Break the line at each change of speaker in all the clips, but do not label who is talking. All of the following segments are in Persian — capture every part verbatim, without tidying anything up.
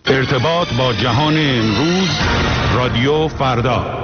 ارتباط با جهان امروز، رادیو فردا.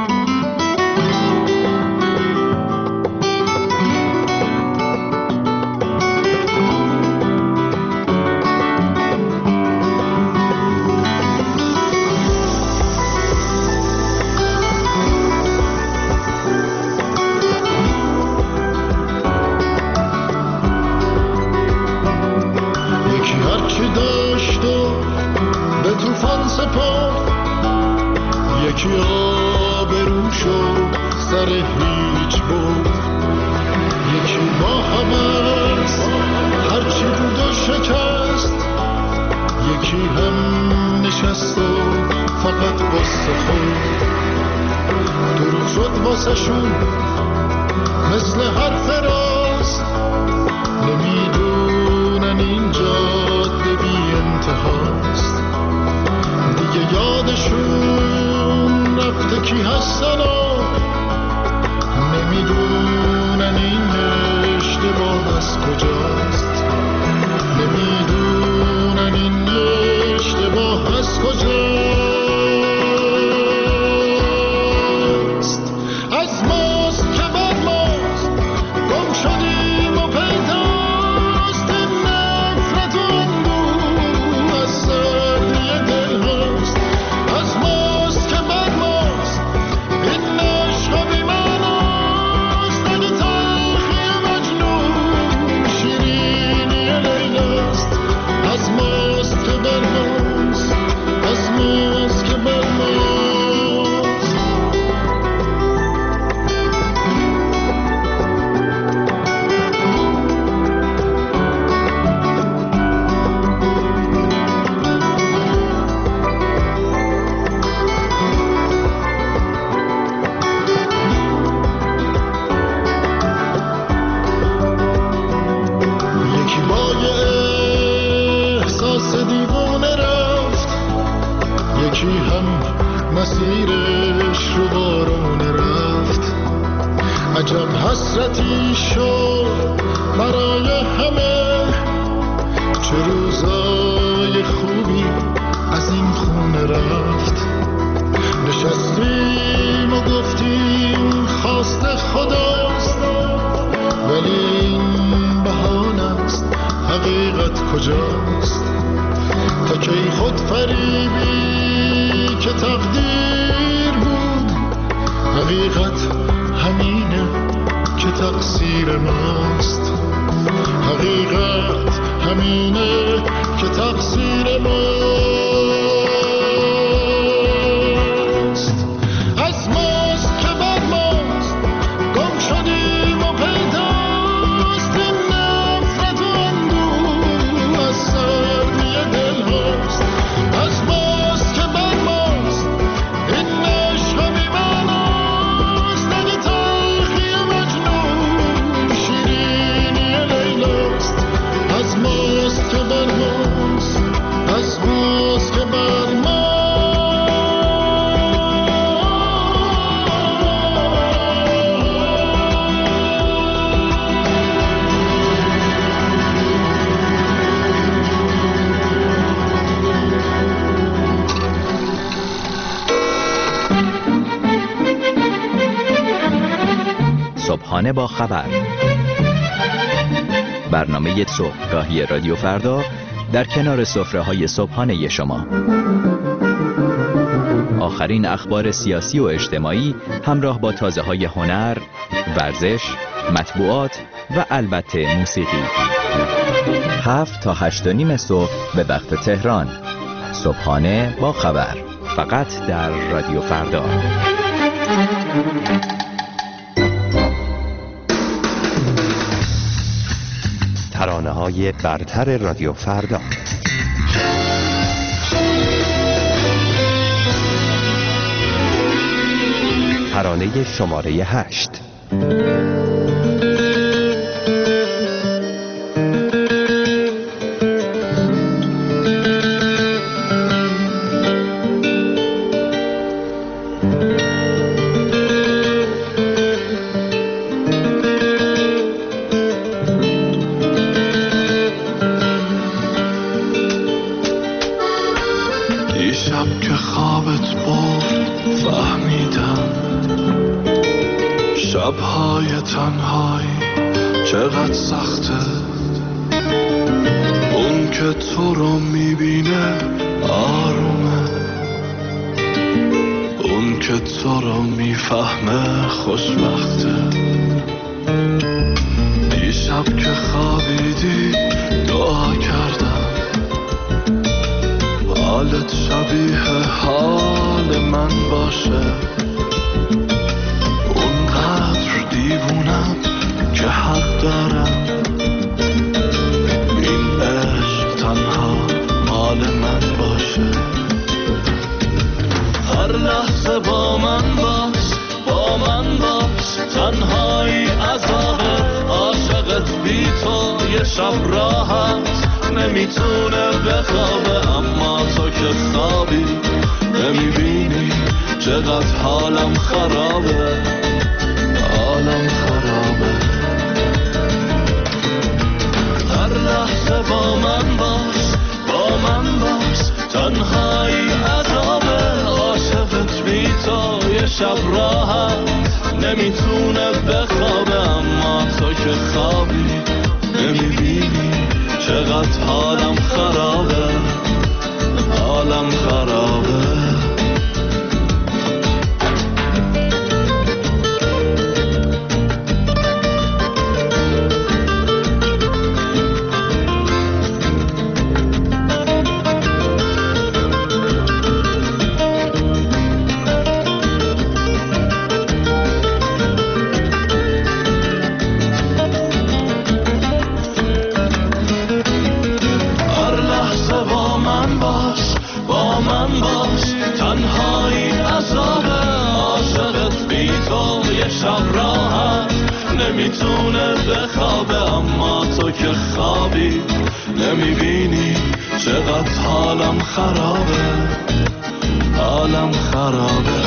صبحانه با خبر، برنامه صبحگاهی رادیو فردا در کنار سفره‌های صبحانه شما. آخرین اخبار سیاسی و اجتماعی همراه با تازه‌های هنر، ورزش، مطبوعات و البته موسیقی. هفت تا هشت و نیم صبح به وقت تهران. صبحانه با خبر، فقط در رادیو فردا. ترانه‌های برتر رادیو فردا. ترانه شماره هشت.
دیشب که خوابت برد فهمیدم شبهای تنهایی چقدر سخته. اون که تو رو میبینه آرومه، اون که تو رو میفهمه خوشبخته. دیشب که خوابیدی دعا کردم حالت شبیه حال من باشه. اونقدر دیوونم که حق دارم این عشق تنها مال من باشه. هر لحظه با من باش، با من باش، تنهایی عذابه. عاشقت بی تو یه شب راحت نمیتونه بخوابه، اما تو که خوابی نمیبینی چقدر حالم خرابه، حالم خرابه. هر لحظه با من باش، با من باش، تنهایی عذابه. عاشقت بی تو یه شب راحت نمیتونه بخوابه، اما تو که خوابی نمیبینی چقدر حالم خرابه، حالم خرابه. نمیتونه بخوابه، اما تو که خوابی نمیبینی چقدر حالم خرابه، حالم خرابه.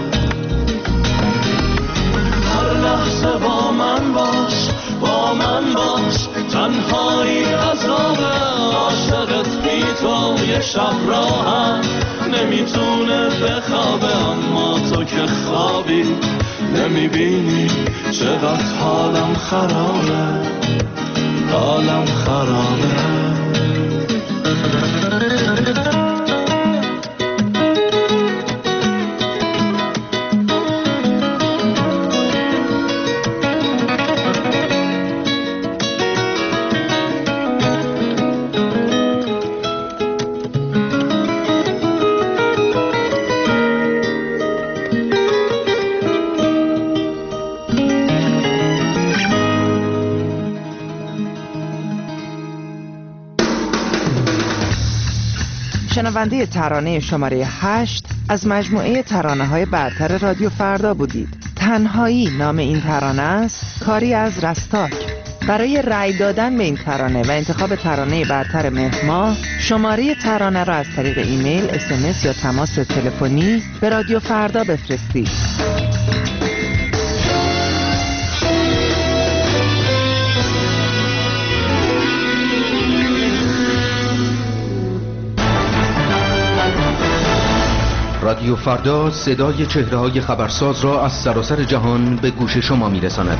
هر لحظه با من باش، با من باش، تنهایی عذابه. عاشقت بی تو یه شب راحت نمیتونه بخوابه، اما تو که خوابی نمیبینی چقدر حالم خرابه، حالم خرابه.
شنونده ترانه شماره هشت از مجموعه ترانه‌های برتر رادیو فردا بودید. تنهایی نام این ترانه است، کاری از رستاک. برای رأی دادن به این ترانه و انتخاب ترانه برتر مهر ماه، شماره ترانه را از طریق ایمیل، اس ام اس یا تماس تلفنی به رادیو فردا بفرستید.
رادیو فردا صدای چهره‌های خبرساز را از سراسر جهان به گوش شما می‌رساند.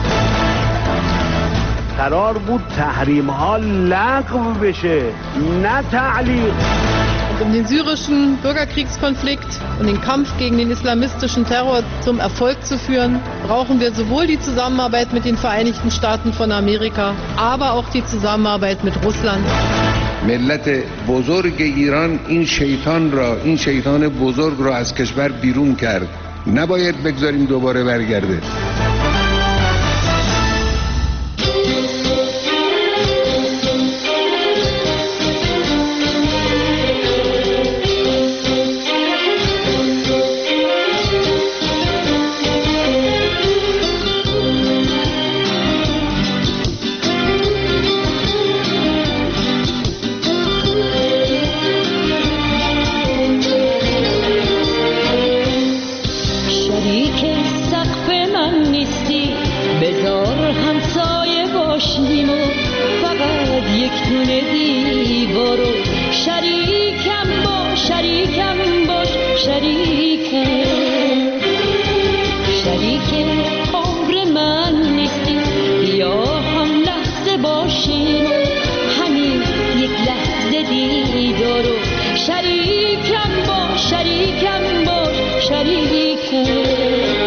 قرار بود تحریم ها لغو بشه، نه تعلیق.
Um den syrischen Bürgerkriegskonflikt und den Kampf gegen den islamistischen Terror zum Erfolg zu führen, brauchen wir sowohl die Zusammenarbeit mit den Vereinigten Staaten von Amerika, aber auch die Zusammenarbeit mit Russland.
ملت بزرگ ایران این شیطان را، این شیطان بزرگ را از کشور بیرون کرد. نباید بگذاریم دوباره برگرده.
شریک سقف من دیدار و شریکم باش شریکم باش شریکم.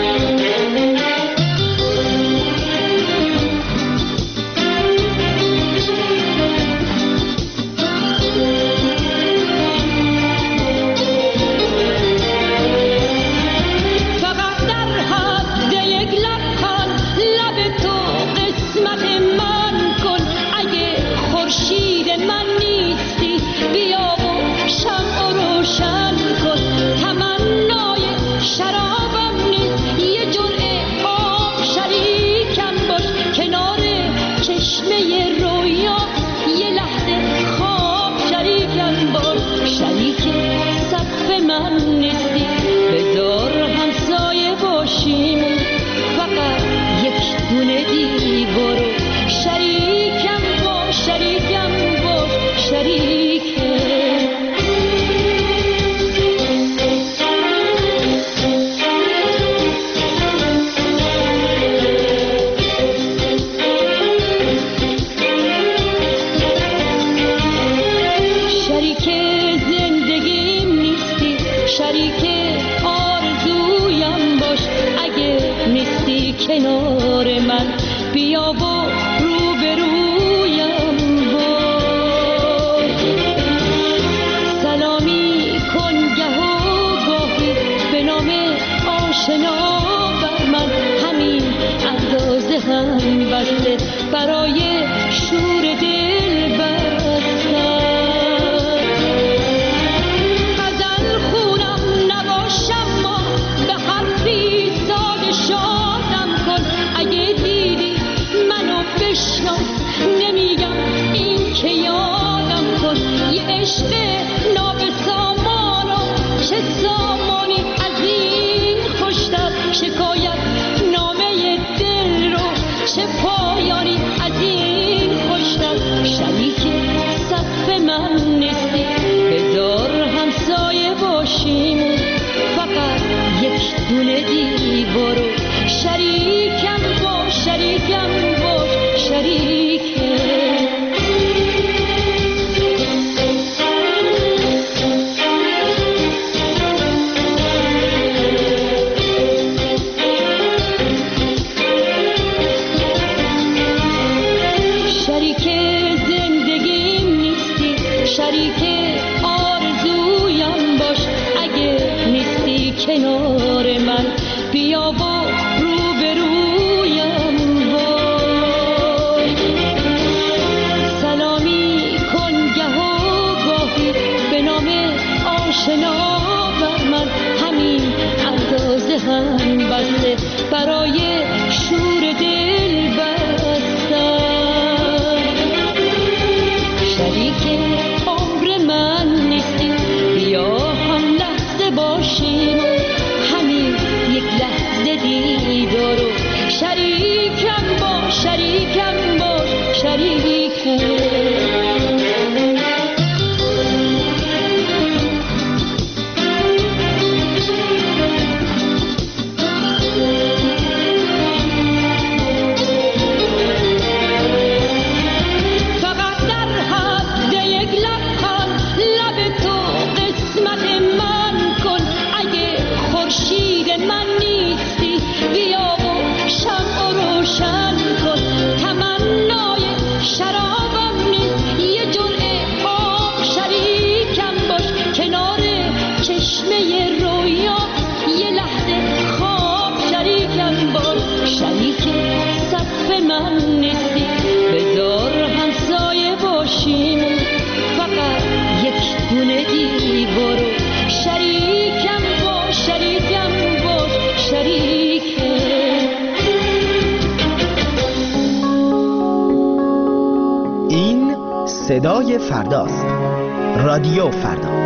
صدای فرداست. رادیو فردا.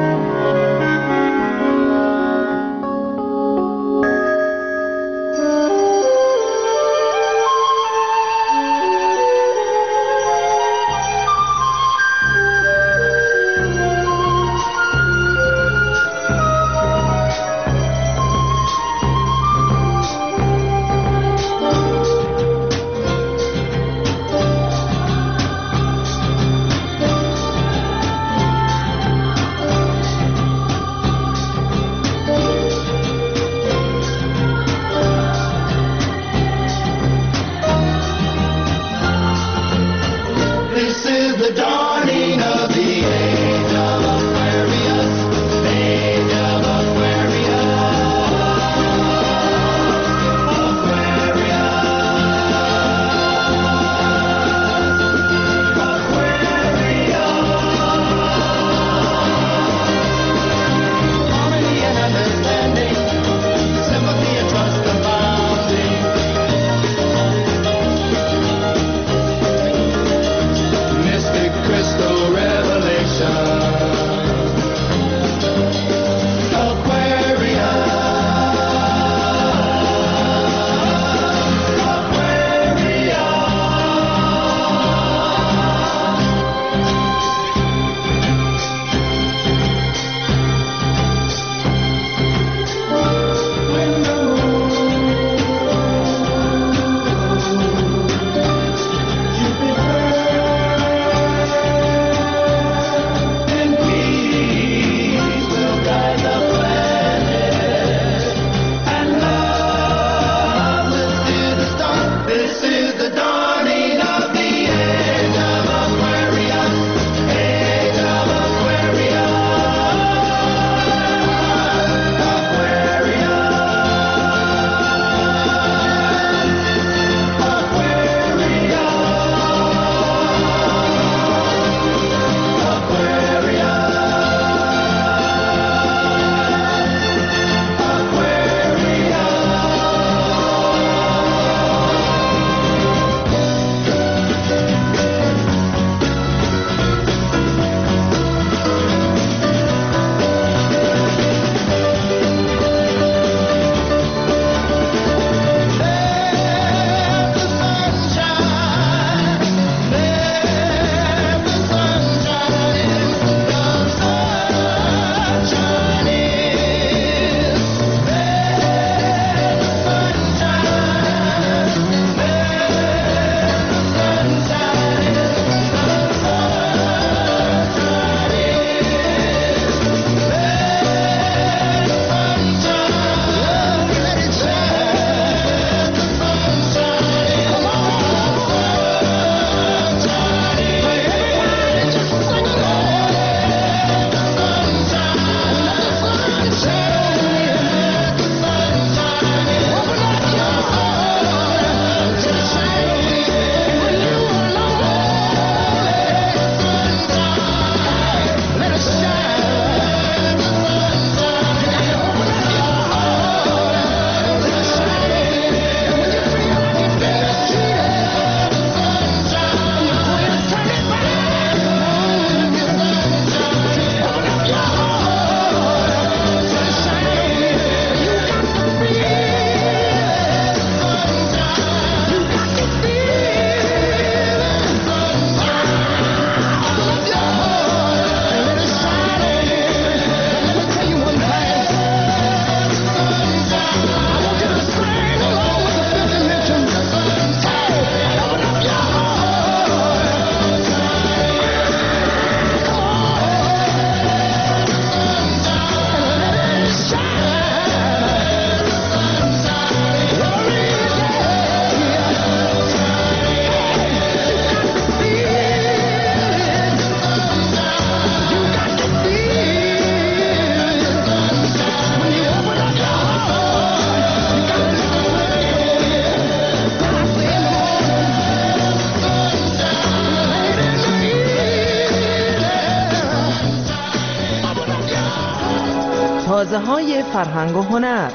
تازه های فرهنگ و هنر.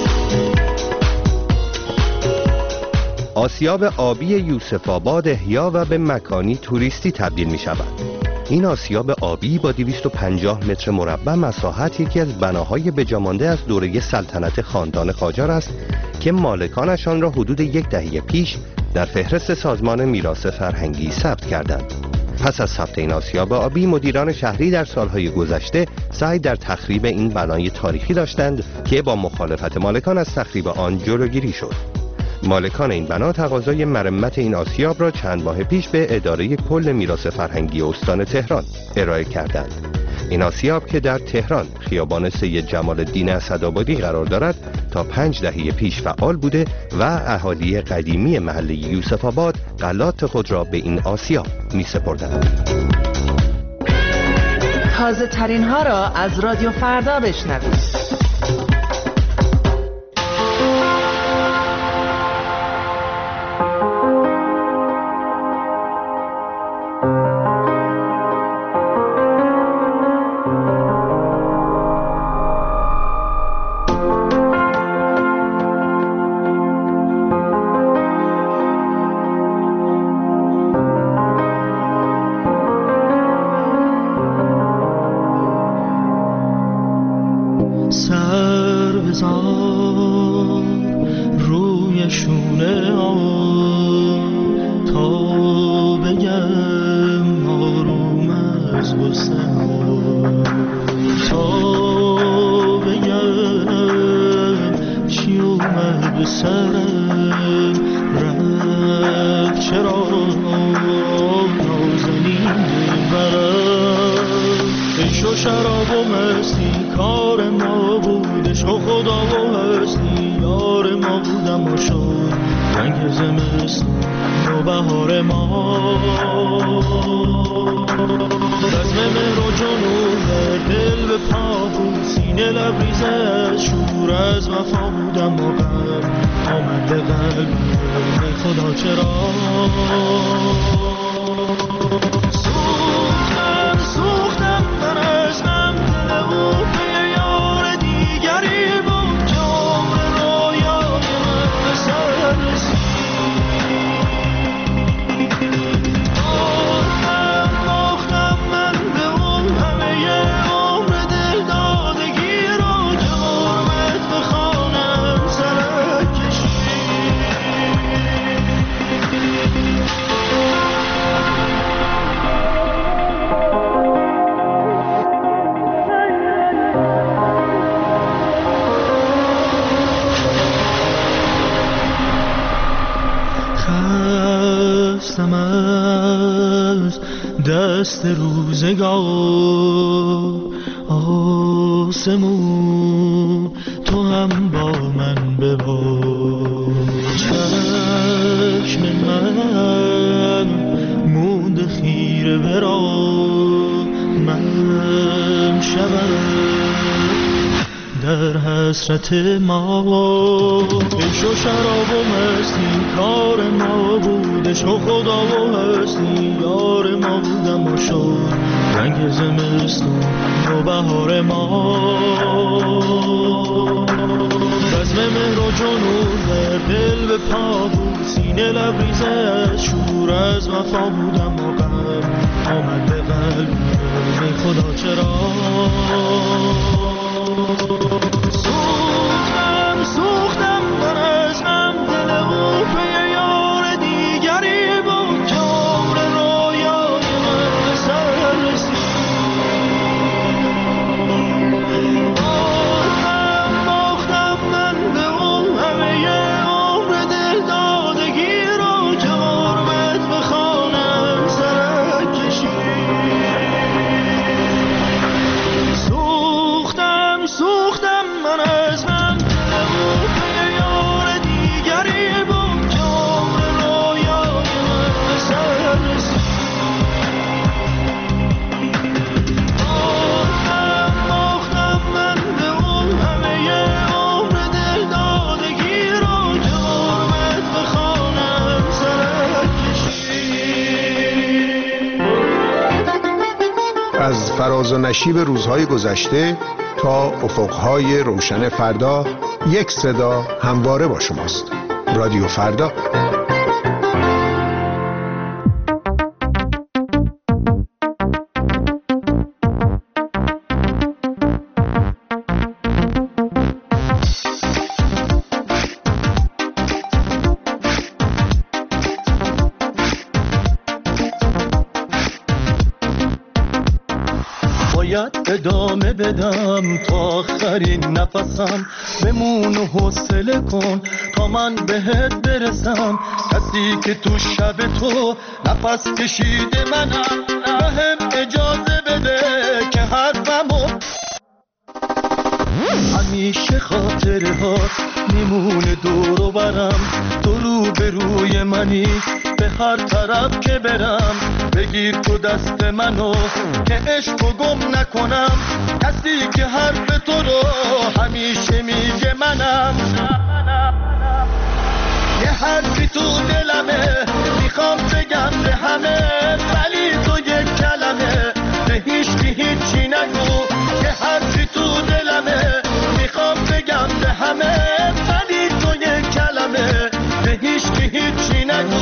آسیاب آبی یوسف آباد احیا و به مکانی توریستی تبدیل می شود. این آسیاب آبی با دویست و پنجاه متر مربع مساحت یکی از بناهای بجامانده از دوره سلطنت خاندان قاجار است که مالکانشان را حدود یک دهه پیش در فهرست سازمان میراث فرهنگی ثبت کردند. پس از ثبت این آسیاب آبی، مدیران شهری در سالهای گذشته سعی در تخریب این بنای تاریخی داشتند که با مخالفت مالکان از تخریب آن جلوگیری شد. مالکان این بنا تقاضای مرمت این آسیاب را چند ماه پیش به اداره کل میراث فرهنگی استان تهران ارائه کردند. این آسیاب که در تهران خیابان سید جمال الدین اسدآبادی قرار دارد تا پنج دهه پیش فعال بوده و اهالی قدیمی محله یوسف آباد غلات خود را به این آسیاب می سپردند.
تازه ترین ها را از رادیو فردا بشنوید.
دست روزگار آسمون تو هم با من ببار، چشم من موند خیره برا من شبم در حسرت ما. عشق و شراب و مستی کار ما بود، عشق و خدا و هستی یار ما بودم و شد رنگ زمستون و بهار ما. بزم مهر و جنون در دل به پا بود، سینه لبریز از شور از وفا بودم و غم آمد به قلب ای خدا چرا. سوختم سوختم من از من دل او پی یار دیگری بود که عمر رویای من به سر رسید. باختم باختم من به او همه عمر دل دادگی رو که غربت به خانم سرک کشید.
و نشیب روزهای گذشته تا افقهای روشن فردا، یک صدا همواره با شماست. رادیو فردا.
ادامه بدم تا آخرین نفسم، بمون و حوصله کن تا من بهت برسم. کسی که تو شب تو نفس کشیده منم، بهم اجازه بده که حرفمو همیشه خاطره ها میمونه دور و برم. تو رو به روی منی به هر طرف که برم، بگیر تو دست منو که عشقو گم نکنم. کسی که حرف تو رو همیشه میگه منم، یه حرفی تو دلمه میخوام بگم به همه، ولی تو یک کلمه به هیچکی هیچی نگو. یه حرفی تو دلمه میخوام بگم به همه، ولی تو یک کلمه به هیچکی هیچی نگو.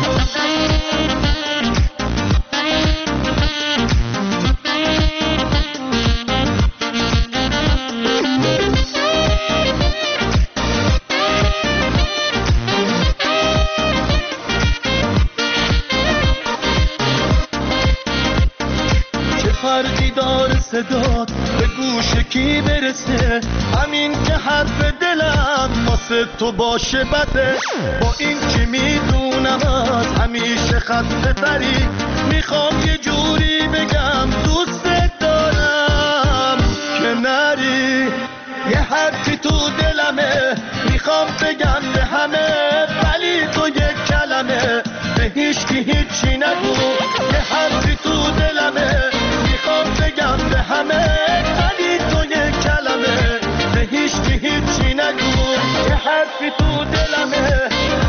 فرقی داره صدات به گوش کی برسه، همین که حرف دلم واسه تو باشه بده. با این که میدونم از همیشه خسته تری، میخوام یه جوری بگم دوست دارم که نری. یه حرفی تو دلمه میخوام بگم به همه، ولی تو یک کلمه به هیچکی هیچی نگو. یه حرفی تو دلمه میخوام بگم به همه، ولی تو یک کلمه به هیچکی هیچی نگو. یه حرفی تو دلمه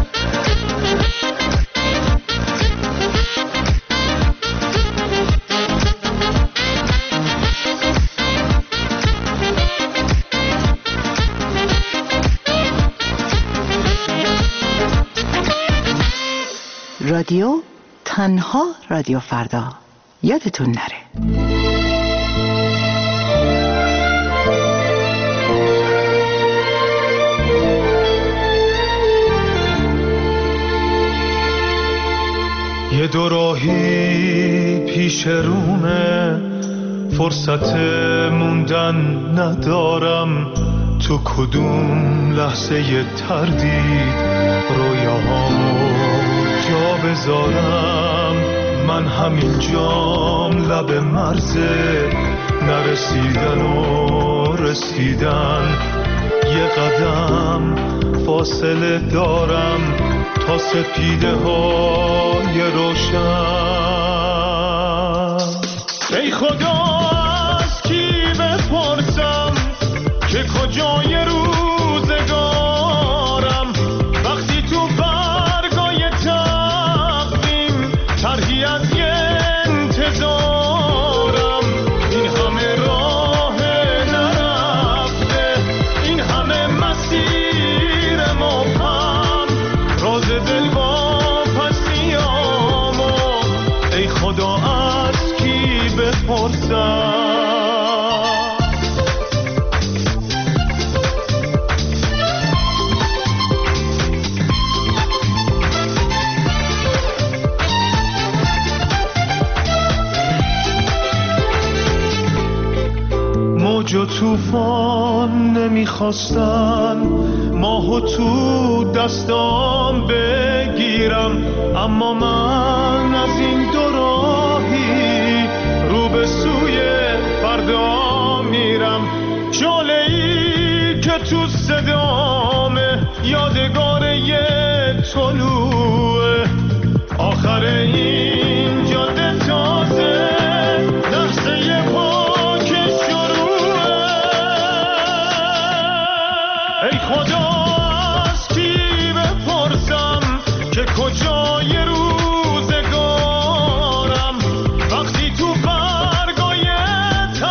رادیو تنها رادیو فردا، یادتون نره.
یه دو راهی پیش رومه، فرصت موندن ندارم. تو کدوم لحظه ی تردید رویاهامو جا بذارم. من همین جام لب مرزه، نرسیدن و رسیدن. یه قدم فاصله دارم تا سپیده های روشن. ای خدا از کی بپرسم که کجای روزگارم، وقتی تو برگای تقویم طرحی از یه انتظارم. این همه راه نرفته، این همه مسیر مبهم، راز دل واپسیامو ای خدا از کی بپرسم. موج و توفان نمیخواستن ماهو تو دستام بگیرم، اما من از این دو راهی رو به سوی فردا میرم. شعله‌ای که تو صدامه یادگار یه طلوعه، آخر این جاده تازه لحظه یه پاک شروعه. ای خدا از کی بپرسم که کجای روزگارم، وقتی تو برگای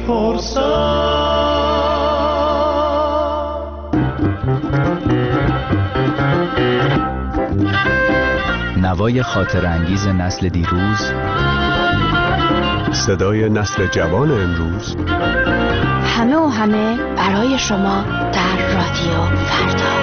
نوای خاطر انگیز نسل دیروز،
صدای نسل جوان امروز،
همه و همه برای شما در رادیو فردا.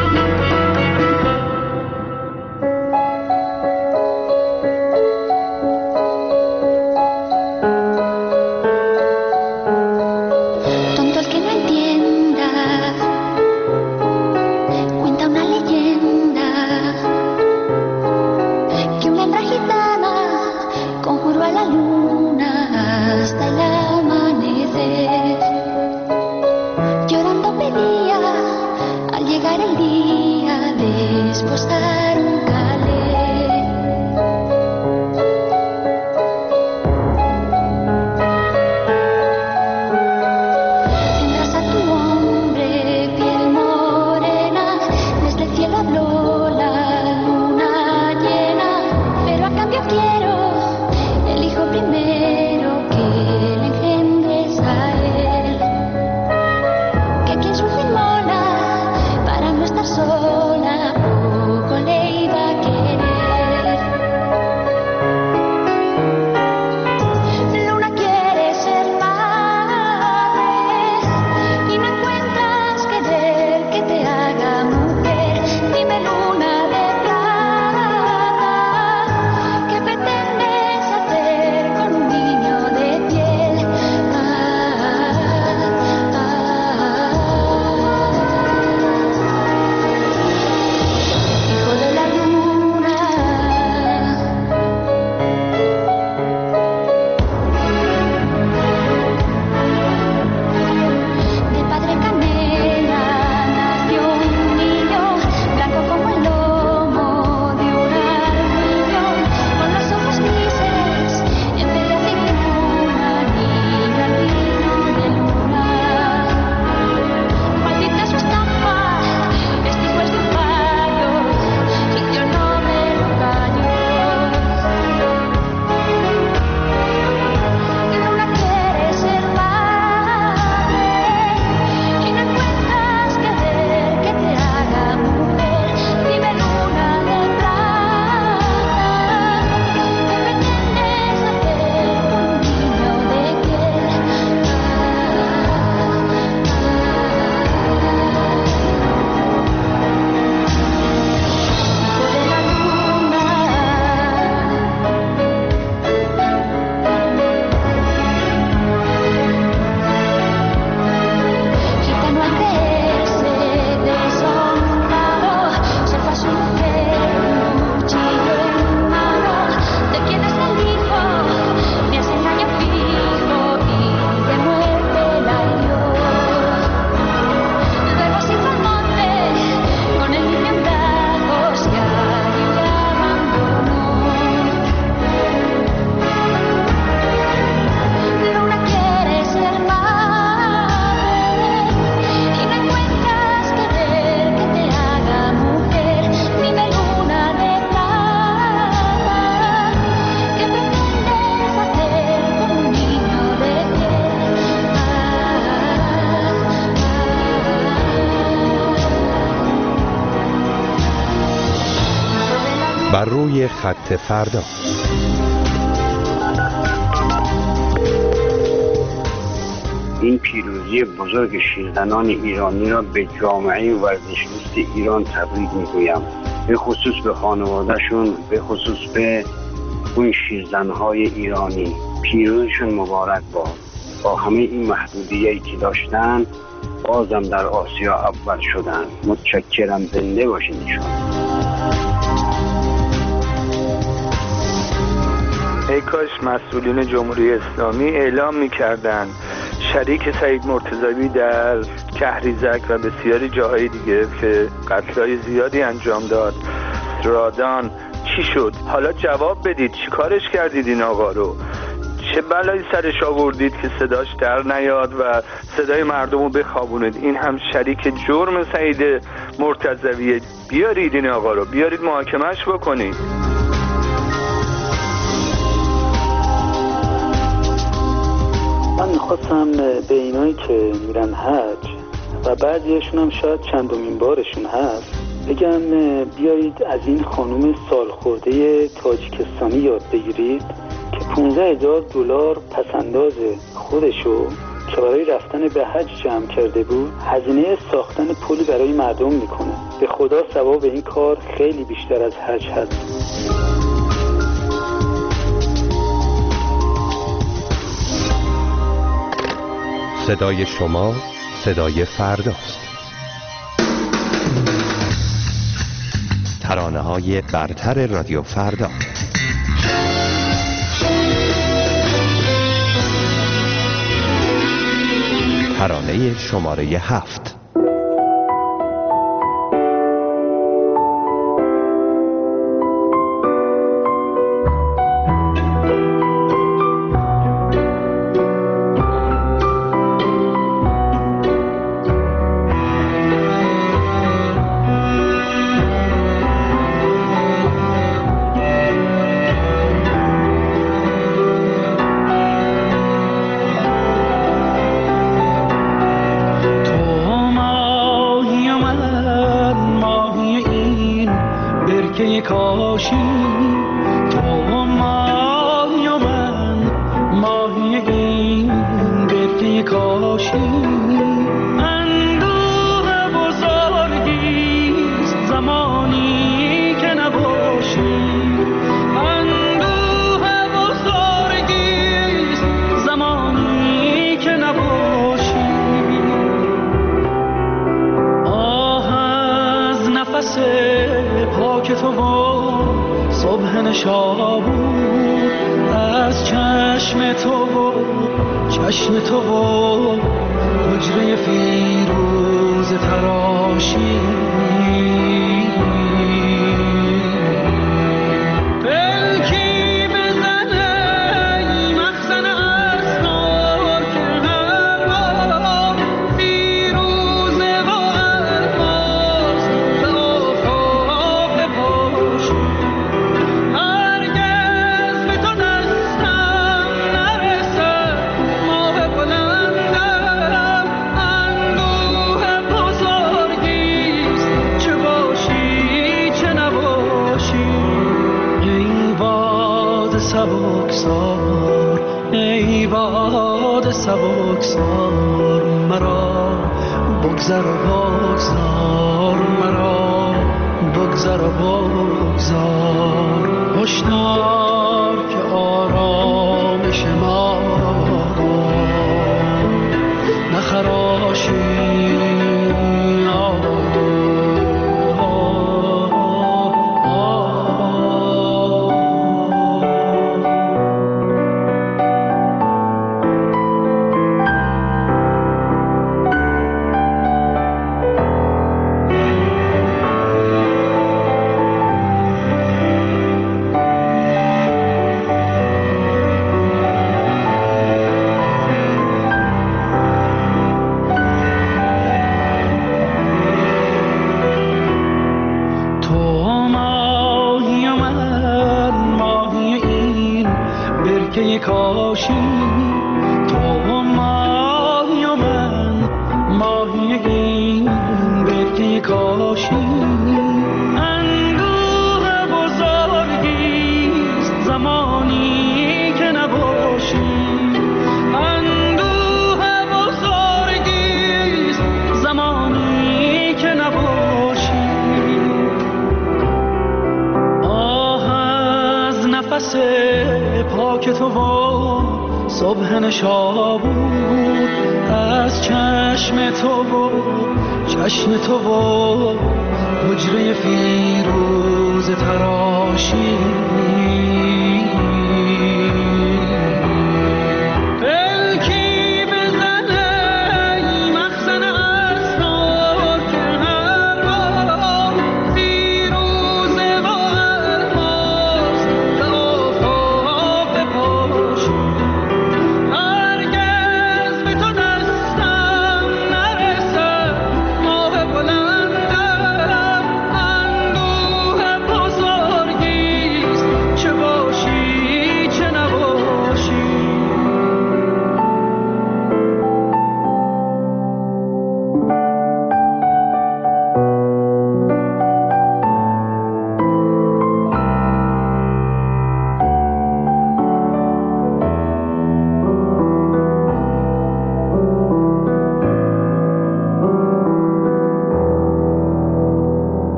بر روی خط فردا.
این پیروزی بزرگ شیرزنان ایرانی را به جامعه ورزشدوست ایران تبریک میگویم، به خصوص به خانوادهشون، به خصوص به اون شیرزنهای ایرانی. پیروزشون مبارک باد. با همه این محدودیتی که داشتن بازم در آسیا اول شدن. متشکرم، زنده باشین ایشان.
ای کاش مسئولین جمهوری اسلامی اعلام می‌کردند شریک سعید مرتضوی در کهریزک و بسیاری جاهای دیگه که قتل‌های زیادی انجام داد، رادان، چی شد؟ حالا جواب بدید، چی کارش کردید این آقا رو؟ چه بلایی سرش آوردید که صداش در نیاد و صدای مردم رو بخوابونید؟ این هم شریک جرم سعید مرتضویه. بیارید این آقا رو، بیارید محاکمه‌اش بکنید.
من
میخواستم به اینایی که میرن حج و بعضیشون هم شاید چندمین بارشون هست بگم بیایید از این خانوم سالخورده تاجیکستانی یاد بگیرید که پانزده هزار دلار پسنداز خودشو که برای رفتن به حج جمع کرده بود هزینه ساختن پلی برای مردم میکنه. به خدا ثواب این کار خیلی بیشتر از حج هست.
صدای شما صدای فرداست. ترانه های برتر رادیو فردا. ترانه شماره هفت.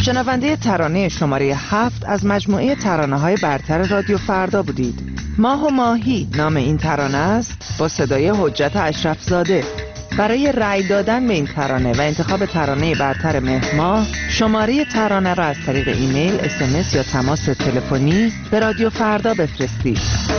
شنونده ترانه شماره هفت از مجموعه ترانه‌های برتر رادیو فردا بودید. ماه و ماهی نام این ترانه است با صدای حجت اشرفزاده. برای رأی دادن به این ترانه و انتخاب ترانه برتر مهر ماه شماره ترانه را از طریق ایمیل، اس ام اس یا تماس تلفنی به رادیو فردا بفرستید.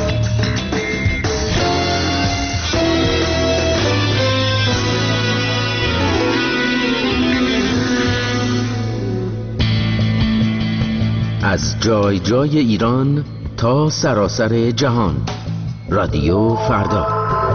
از جای جای ایران تا سراسر جهان، رادیو فردا.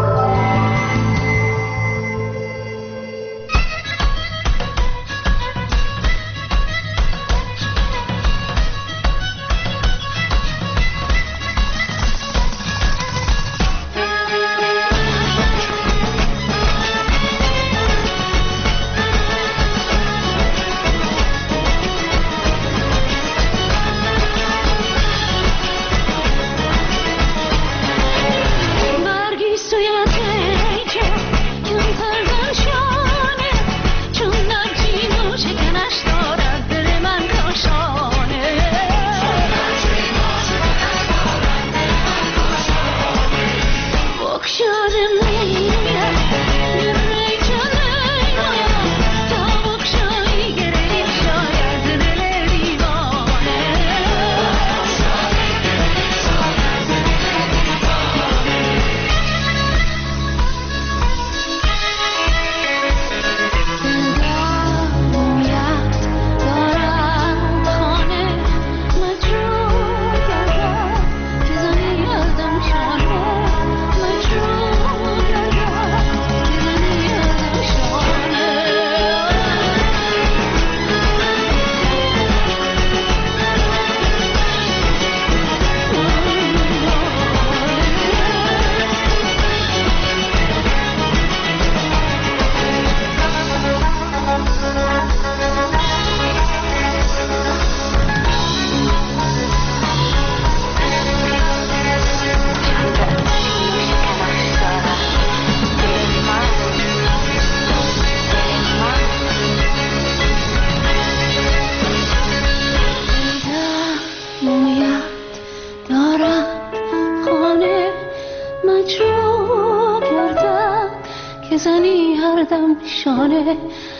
زنی هر دم شانه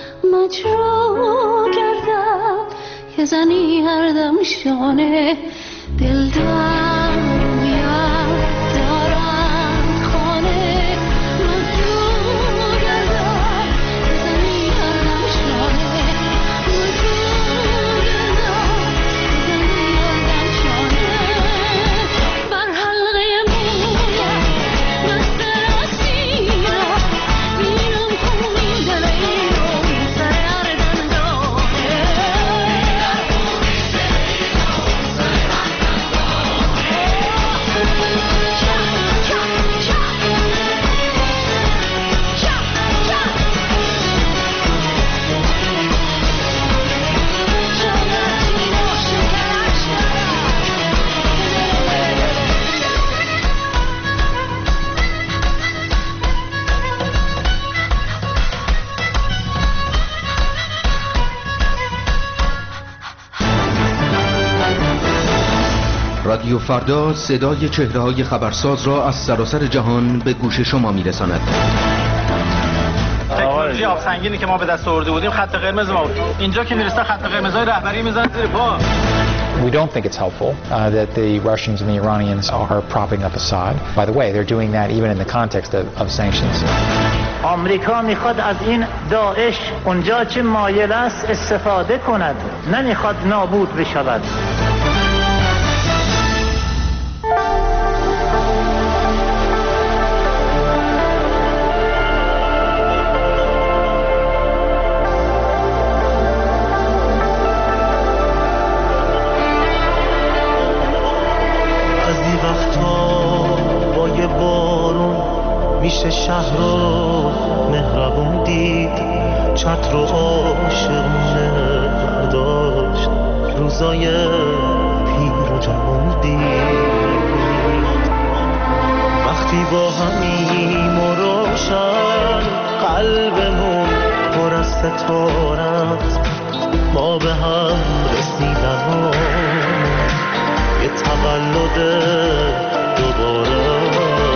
مجروح کردم که زنی هر دم شانه دل دارم یاد دارم خانه مجروح کردم که زنی هر دم شانه مجروح کردم که زنی هر دم شانه بر حلقه مویم مست اسیرم میرم خونی دل ایران سر هر دندانه
رادیو فردا صدای چهره‌های خبرساز را از سراسر جهان به گوش شما می‌رساند.
تکنولوژی آب سنگینی که ما به دست آورده بودیم خط قرمز ما بود. اینجا که میرسه خط قرمزای رهبری میذارن زیر پا.
We don't think it's helpful uh, that the Russians and the Iranians are propping up Assad. By the way, they're doing that even in the context of, of sanctions.
آمریکا میخواد از این داعش اونجا چه مایل است استفاده کند، نمیخواد نابود بشود.
میشه شهر رو مهربون دید، چتر رو عاشقونه برداشت، روزای پیر و جوان دید. وقتی با همیم و روشن قلبمون پر از ستاره است، ما به هم رسیدن ها یه تولد دوباره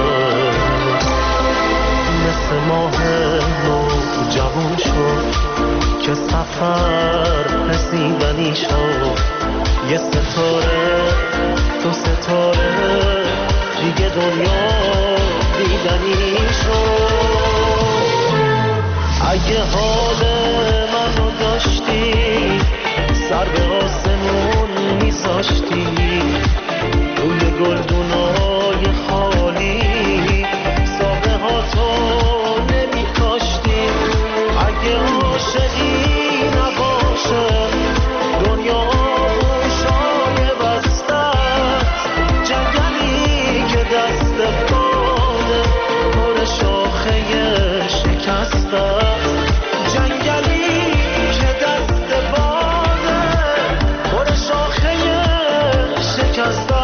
مثل ماه نو جوان شد که سفر رسیدنی شد یه ستاره تو ستاره دیگه دنیا دیدنی شد اگه حال منو داشتی سر به آسمون میذاشتی روی گلدونای خالی ساقه ها تو نمیکاشتی اگه عاشقی نباشه دنیا آغوشای بستت جنگلی که دست باده پر شاخه شکستت جنگلی که دست باده پر شاخه شکستت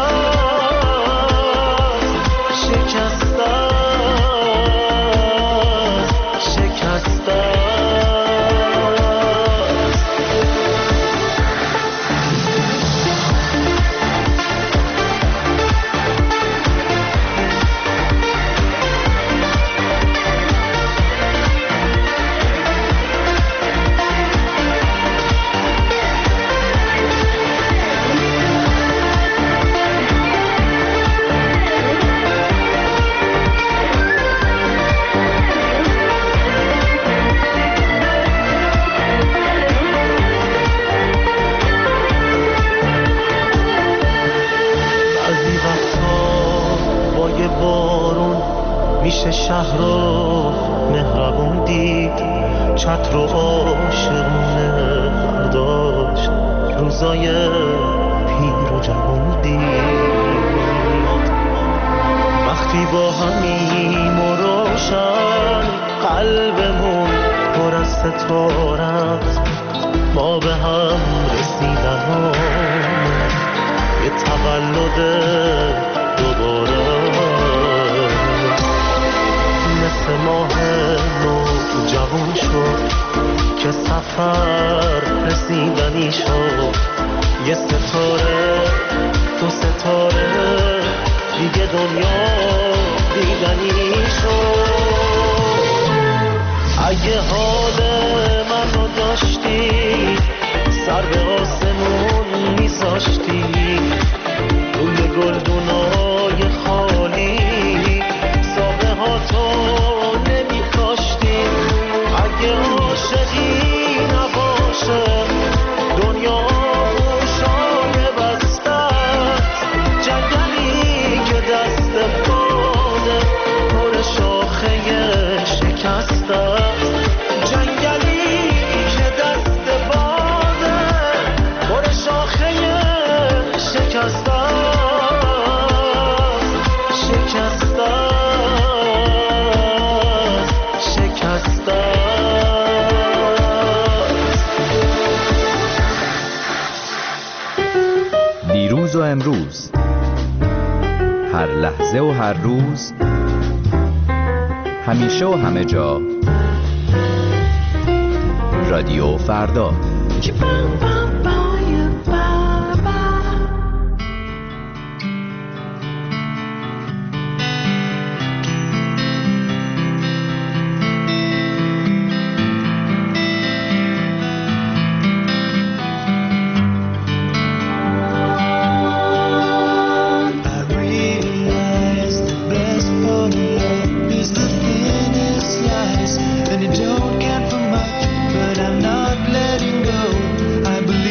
شکستت شکستت میشه شهر رو مهربون دید چتر و عاشقونه برداشت روزای پیر و جوون دید وقتی با همیم و روشن قلبمون پر از ستارت ما به هم رسیدن ها یه تولد دوباره مثل ماه نو جوان شد که سفر رسیدنی شد یه ستاره تو ستاره دیگه دنیا دیدنی شد اگه حال منو داشتی سر به آسمون میذاشتی روی گلدونای خالی ساقه ها تو نمی کاشتی اگه عاشقی نباشه دنیا آغوشای بستت جنگلی که دست باده پر شاخه شکستت جنگلی که دست باده پر شاخه شکستت شکستت
دیروز و امروز هر لحظه و هر روز همیشه و همه جا رادیو فردا
And it don't count for much, but I'm not letting go. I believe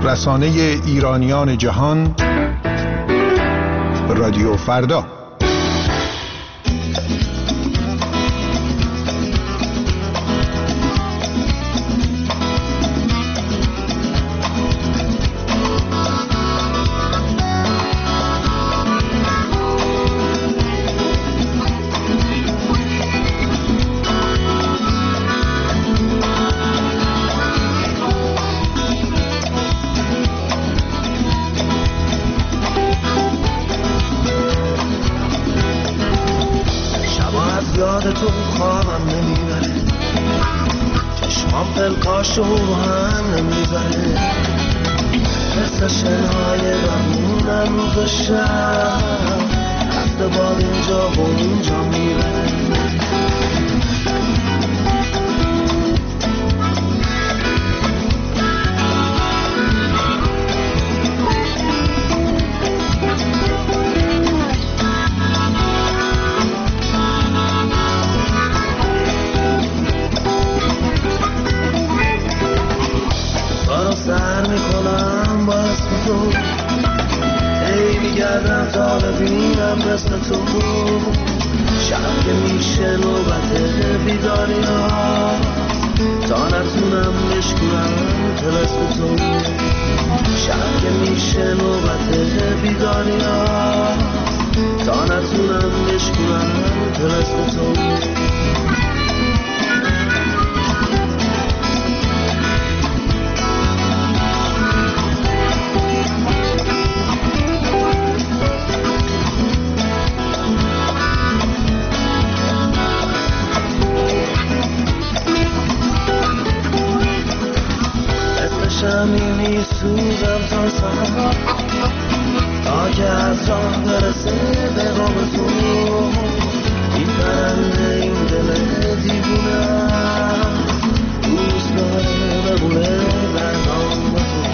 رسانه ایرانیان جهان، رادیو فردا.
تو خوابم نمیبره، چشمام پلکاشو هم نمیبره، مثل شنهای بمونم روز و شب، هفته بار اینجا و اونجا میبره. تا ببینم مثل تو شب که میشه نوبت بیداری ها، تا نتونم بشکنم طلسم تو، شب که میشه نوبت بیداری ها، تا نتونم بشکنم طلسم تو. شمیمی سوزم تا سهر، تا که از راه برسه به قاب تو، این پرنده این دل دیوونم دوست داره ببونه بردام با تو.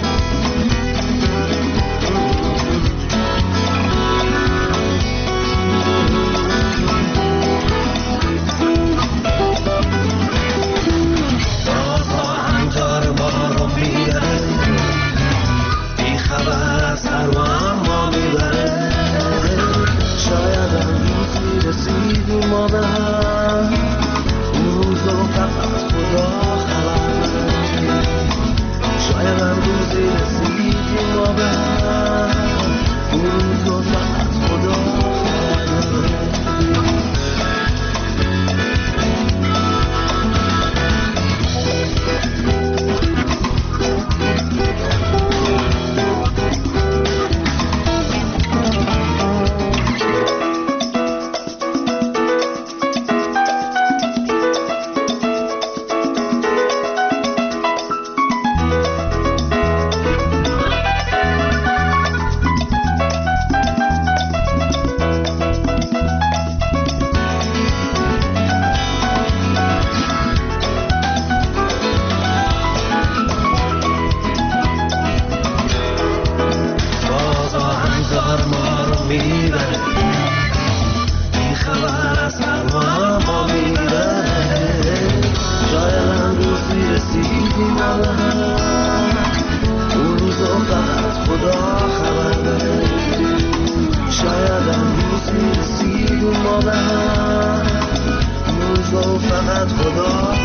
بازها همکار ما رو میبره، بی خبر از هر و اما میبره، شاید هم روزی رسیدیم ما به هم، اون روزو فقط خدا خبر بره، شاید هم روزی رسیدیم ما به هم، اون روزو فقط خدا خبر بره. فقط خدا